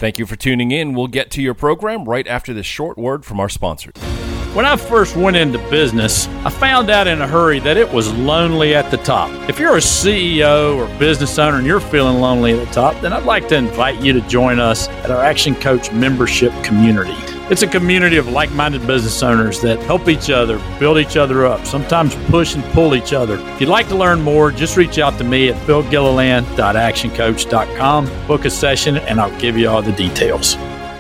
Thank you for tuning in. We'll get to your program right after this short word from our sponsors. When I first went into business, I found out in a hurry that it was lonely at the top. If you're a CEO or business owner and you're feeling lonely at the top, then I'd like to invite you to join us at our Action Coach membership community. It's a community of like-minded business owners that help each other, build each other up, sometimes push and pull each other. If you'd like to learn more, just reach out to me at philgilliland.actioncoach.com, book a session, and I'll give you all the details.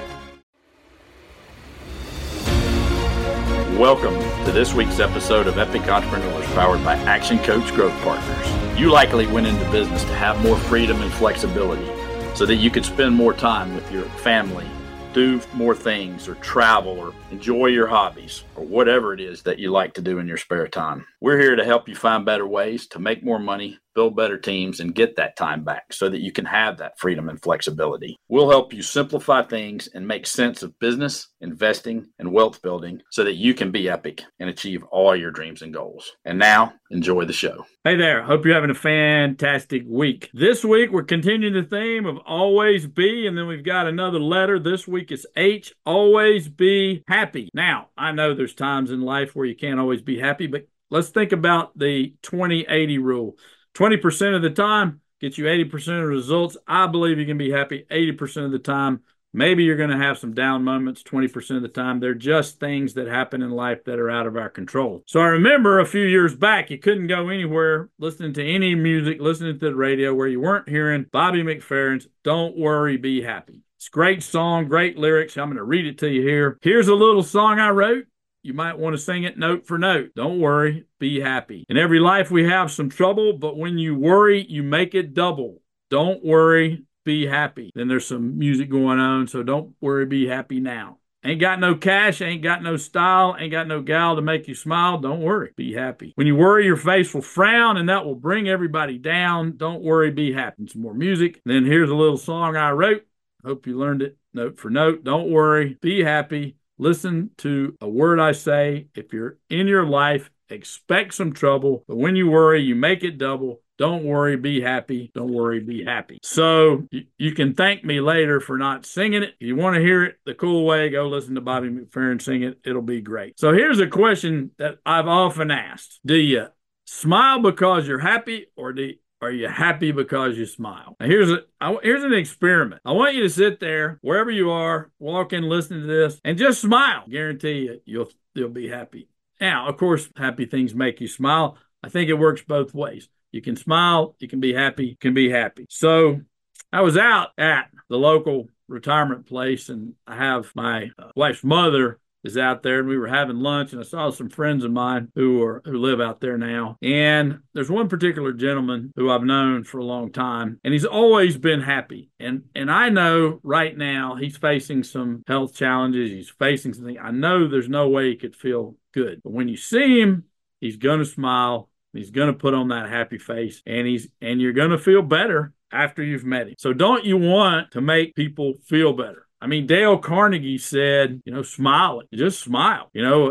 Welcome to this week's episode of Epic Entrepreneurs, powered by Action Coach Growth Partners. You likely went into business to have more freedom and flexibility so that you could spend more time with your family, do more things, or travel, or enjoy your hobbies, or whatever it is that you like to do in your spare time. We're here to help you find better ways to make more money, build better teams, and get that time back so that you can have that freedom and flexibility. We'll help you simplify things and make sense of business, investing, and wealth building so that you can be epic and achieve all your dreams and goals. And now, enjoy the show. Hey there. Hope you're having a fantastic week. This week, we're continuing the theme of always be, and then we've got another letter. This week is H, always be happy. Now, I know there's times in life where you can't always be happy, but let's think about the 20-80 rule. 20% of the time gets you 80% of the results. I believe you can be happy 80% of the time. Maybe you're going to have some down moments 20% of the time. They're just things that happen in life that are out of our control. So I remember a few years back, you couldn't go anywhere listening to any music, listening to the radio where you weren't hearing Bobby McFerrin's Don't Worry, Be Happy. It's a great song, great lyrics. I'm going to read it to you here. Here's a little song I wrote. You might want to sing it note for note. Don't worry, be happy. In every life we have some trouble, but when you worry, you make it double. Don't worry, be happy. Then there's some music going on, so don't worry, be happy now. Ain't got no cash, ain't got no style, ain't got no gal to make you smile. Don't worry, be happy. When you worry, your face will frown, and that will bring everybody down. Don't worry, be happy. Some more music. Then here's a little song I wrote. Hope you learned it note for note. Don't worry, be happy. Listen to a word I say. If you're in your life, expect some trouble, but when you worry, you make it double. Don't worry, be happy. Don't worry, be happy. So you can thank me later for not singing it. If you want to hear it the cool way, go listen to Bobby McFerrin sing it. It'll be great. So here's a question that I've often asked. Do you smile because you're happy, or are you happy because you smile? Now here's an experiment. I want you to sit there, wherever you are, walk in, listen to this, and just smile. Guarantee you'll be happy. Now, of course, happy things make you smile. I think it works both ways. You can smile, you can be happy, you can be happy. So I was out at the local retirement place, and I have my wife's mother is out there, and we were having lunch, and I saw some friends of mine who live out there now. And there's one particular gentleman who I've known for a long time, and he's always been happy. And I know right now he's facing some health challenges. He's facing something. I know there's no way he could feel good. But when you see him, he's going to smile. He's going to put on that happy face, and you're going to feel better after you've met him. So don't you want to make people feel better? I mean, Dale Carnegie said, smile. Just smile.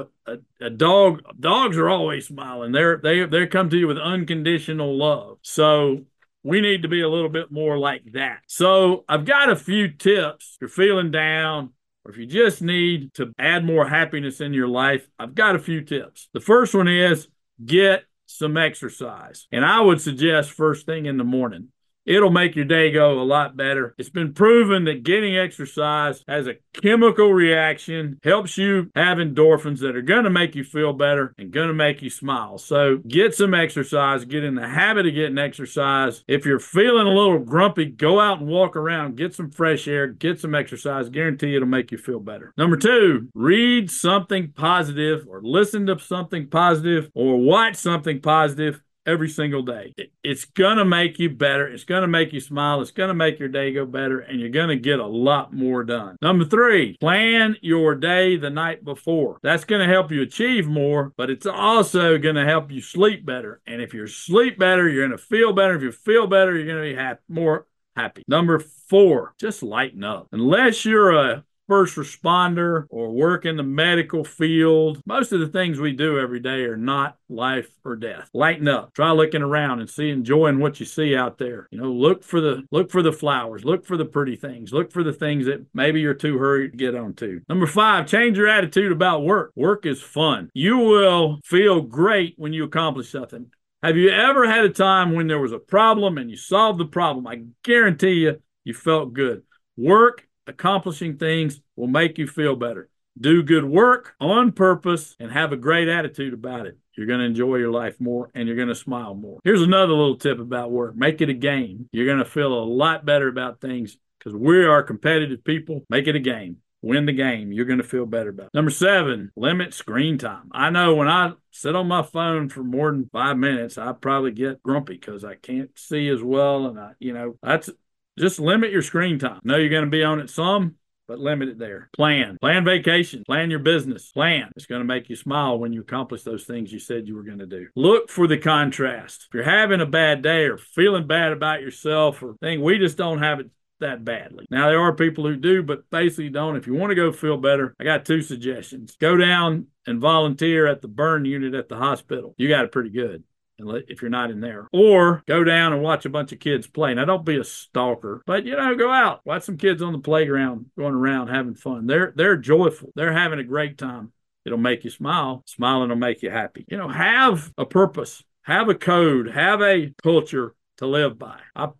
Dogs are always smiling. They come to you with unconditional love. So we need to be a little bit more like that. So I've got a few tips. If you're feeling down, or if you just need to add more happiness in your life, I've got a few tips. The first one is get some exercise. And I would suggest first thing in the morning. It'll make your day go a lot better. It's been proven that getting exercise has a chemical reaction, helps you have endorphins that are going to make you feel better and going to make you smile. So get some exercise. Get in the habit of getting exercise. If you're feeling a little grumpy, go out and walk around. Get some fresh air. Get some exercise. Guarantee it'll make you feel better. Number 2, read something positive, or listen to something positive, or watch something positive every single day. It's going to make you better. It's going to make you smile. It's going to make your day go better, and you're going to get a lot more done. Number 3, plan your day the night before. That's going to help you achieve more, but it's also going to help you sleep better. And if you sleep better, you're going to feel better. If you feel better, you're going to be more happy. Number 4, just lighten up. Unless you're a first responder or work in the medical field, most of the things we do every day are not life or death. Lighten up. Try looking around and enjoying what you see out there. Look for the flowers. Look for the pretty things. Look for the things that maybe you're too hurried to get onto. Number 5, change your attitude about work. Work is fun. You will feel great when you accomplish something. Have you ever had a time when there was a problem and you solved the problem? I guarantee you felt good. Work, accomplishing things will make you feel better. Do good work on purpose and have a great attitude about it. You're going to enjoy your life more and you're going to smile more. Here's another little tip about work. Make it a game. You're going to feel a lot better about things because we are competitive people. Make it a game. Win the game. You're going to feel better about it. Number 7, limit screen time. I know when I sit on my phone for more than 5 minutes, I probably get grumpy because I can't see as well. And that's just limit your screen time. I know you're going to be on it some, but limit it there. Plan vacation, plan your business, plan. It's going to make you smile when you accomplish those things you said you were going to do. Look for the contrast. If you're having a bad day or feeling bad about yourself or thing, we just don't have it that badly. Now, there are people who do, but basically don't. If you want to go feel better, I got 2 suggestions. Go down and volunteer at the burn unit at the hospital. You got it pretty good if you're not in there. Or go down and watch a bunch of kids play. Now, don't be a stalker, but, go out. Watch some kids on the playground going around having fun. They're joyful. They're having a great time. It'll make you smile. Smiling will make you happy. Have a purpose. Have a code. Have a culture to live by.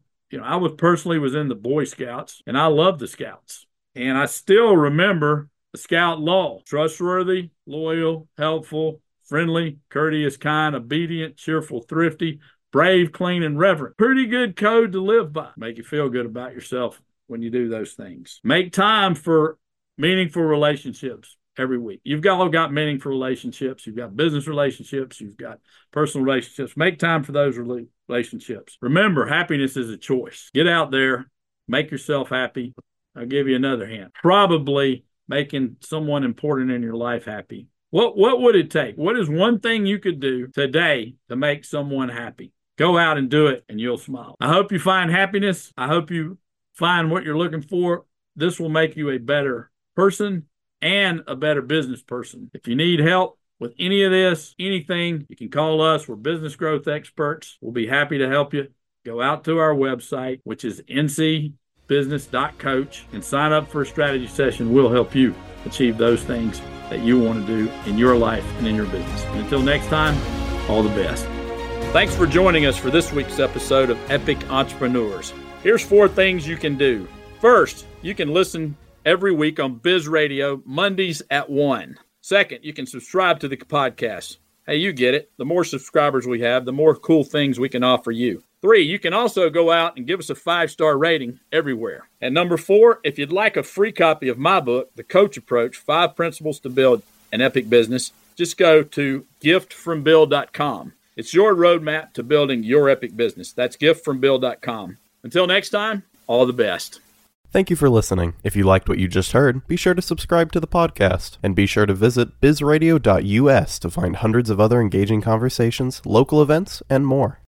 I was in the Boy Scouts, and I love the Scouts. And I still remember the Scout law: trustworthy, loyal, helpful, friendly, courteous, kind, obedient, cheerful, thrifty, brave, clean, and reverent. Pretty good code to live by. Make you feel good about yourself when you do those things. Make time for meaningful relationships every week. You've all got meaningful relationships. You've got business relationships. You've got personal relationships. Make time for those relationships. Remember, happiness is a choice. Get out there. Make yourself happy. I'll give you another hint. Probably making someone important in your life happy. What would it take? What is one thing you could do today to make someone happy? Go out and do it, and you'll smile. I hope you find happiness. I hope you find what you're looking for. This will make you a better person and a better business person. If you need help with any of this, anything, you can call us. We're business growth experts. We'll be happy to help you. Go out to our website, which is ncbusiness.coach, and sign up for a strategy session. We'll help you achieve those things that you want to do in your life and in your business. And until next time, all the best. Thanks for joining us for this week's episode of Epic Entrepreneurs. Here's 4 things you can do. First, you can listen every week on Biz Radio, Mondays at 1. Second, you can subscribe to the podcast. Hey, you get it. The more subscribers we have, the more cool things we can offer you. 3, you can also go out and give us a 5-star rating everywhere. And number 4, if you'd like a free copy of my book, The Coach Approach, 5 Principles to Build an Epic Business, just go to giftfrombill.com. It's your roadmap to building your epic business. That's giftfrombill.com. Until next time, all the best. Thank you for listening. If you liked what you just heard, be sure to subscribe to the podcast. And be sure to visit bizradio.us to find hundreds of other engaging conversations, local events, and more.